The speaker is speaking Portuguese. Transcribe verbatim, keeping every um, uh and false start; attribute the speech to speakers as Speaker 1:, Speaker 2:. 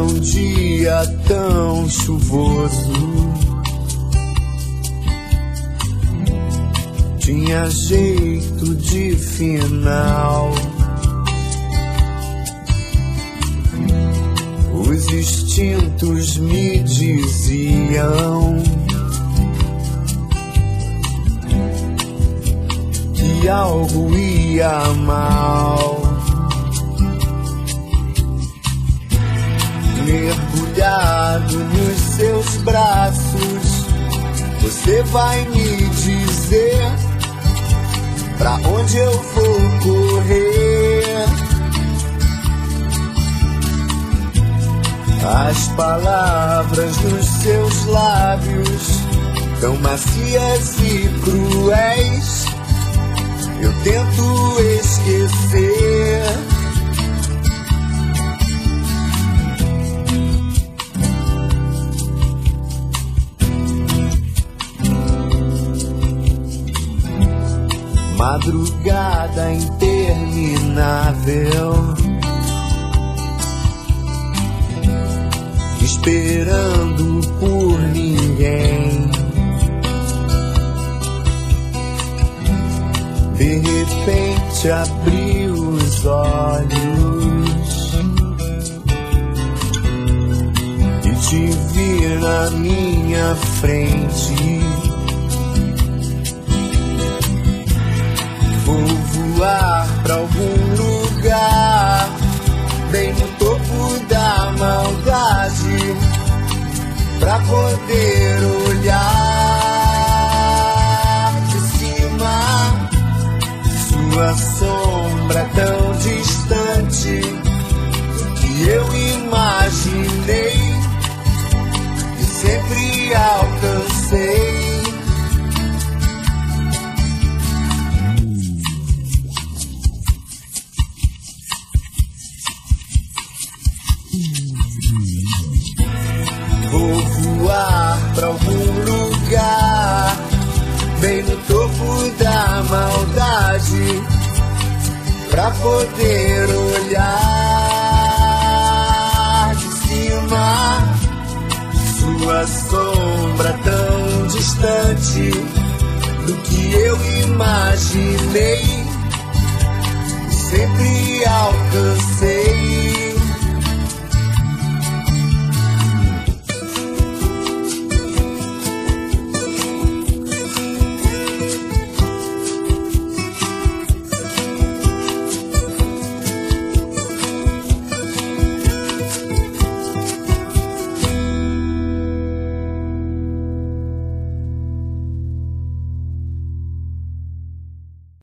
Speaker 1: num dia tão chuvoso. Tinha jeito de final. Os instintos me diziam que algo ia mal. Mergulhado nos seus braços, você vai me dizer pra onde eu vou correr. As palavras nos seus lábios, tão macias e cruéis, eu tento esquecer. Madrugada interminável, esperando por ninguém. De repente abri os olhos e te vi na minha frente. Vou voar pra algum lugar, bem no topo da maldade, pra poder olhar de cima. Sua sombra tão distante que eu imaginei e sempre alcancei. Vou voar pra algum lugar, bem no topo da maldade, pra poder olhar de cima. Sua sombra tão distante do que eu imaginei, sempre alcancei.